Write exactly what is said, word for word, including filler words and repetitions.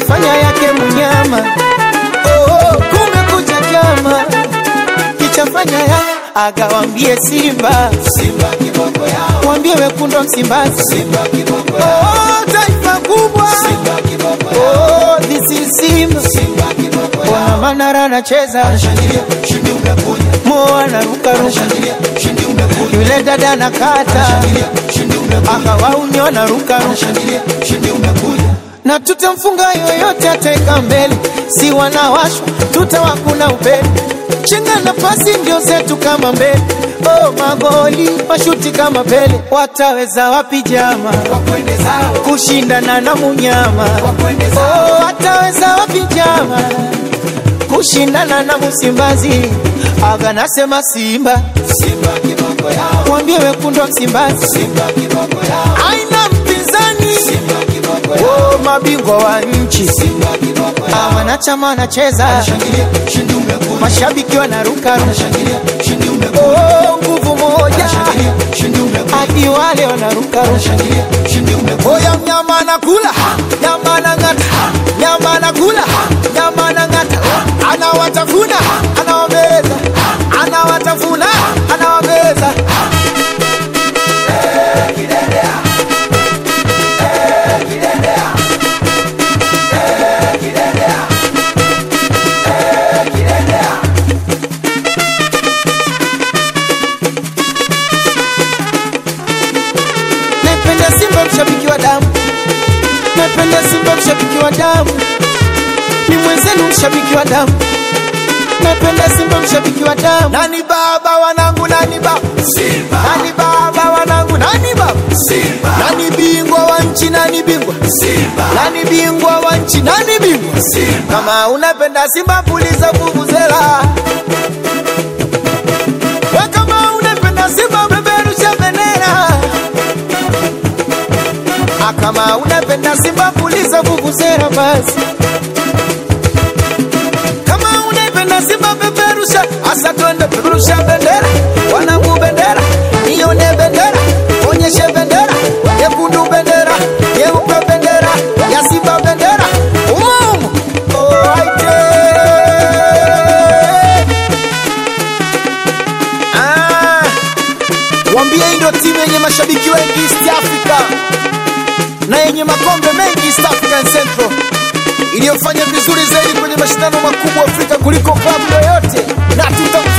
kafanya yake mnyama. Oh, kumekucha chama kichafanya ya agawambie Simba, Simba kiboko yao. wambie wekundu wa Msimbazi, Simba kiboko yao. oh taifa kubwa, Simba kiboko yao. oh this is Simba, Simba kiboko yao. wana Manara anacheza, anashangilia ushindi umekuja. Mo anaruka ruka, anashangilia ushindi umekuja. yule dada anakata, anashangilia ushindi umekuja. akawaunyo anaruka ruka, anashangilia ushindi umekuja. na tutamfunga yoyote ateka mbele, si wanawashwa tutawakuna upele, chenga na pasi ndio zetu kama mbele. Oh magoli mashuti kama Pele, wataweza wapi jama wakwende zao kushindana na munyama? wakwende zao. Oh wataweza wapi jama kushindana na Msimbazi? Aga nasema Simba, Simba kiboko yao. mwambie wekundu wa Msimbazi, Simba kiboko yao. aina mpinzani. Simba kiboko yao. Oh mabingwa wa nchi, Simba kiboko yao. wanachama wanacheza, anashangilia ushindi umekuja. mashabiki wanaruka, anashangilia ushindi umekuja. oh nguvu moja, anashangilia ushindi umekuja. hadi wale wanaruka, anashangilia ushindi umekuja. oya mnyama anakula, nyama anang'ata, nyama anakula, nyama anang'ata, anawatafuna, anawabeza, anawatafuna, anawabeza. Napenda Simba mshabiki wa damu, napenda Simba mshabiki wa damu, ni mwenzenu mshabiki wa damu, napenda Simba mshabiki wa damu. Nani baba wanangu, nani baba Simba. nani baba wanangu, nani baba Simba. nani bingwa wa nchi, nani bingwa Simba. nani bingwa wa nchi, nani bingwa Simba. kama unapenda Simba puliza vuvuzela, we kama unapenda Simba beberusha bendera, kama unapenda Simba puliza vuvuzela basi, kama unapenda Simba beberusha, asa twende beberusha bendera, wanangu bendera, nione bendera, onyeshe bendera, nyekundu bendera, nyeupe bendera, ya Simba bendera, umumu oh aite ah, wambie hii ndio timu yenye mashabiki wengi East Africa na yenye makombe mengi East African Central, iliyofanya vizuri zaidi kwenye mashindano makubwa Afrika kuliko klabu yoyote, na tuta